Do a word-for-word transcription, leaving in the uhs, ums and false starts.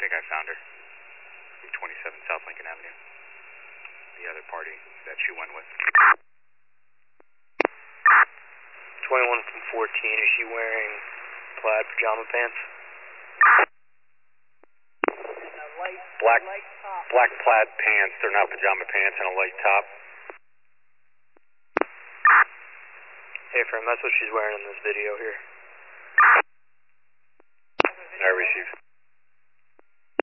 think I found her. From twenty-seven South Lincoln Avenue. The other party that she went with. twenty-one from fourteen, is she wearing plaid pajama pants? Black, black plaid pants, they're not pajama pants, and a light top. Hey, friend, that's what she's wearing in this video here. I received.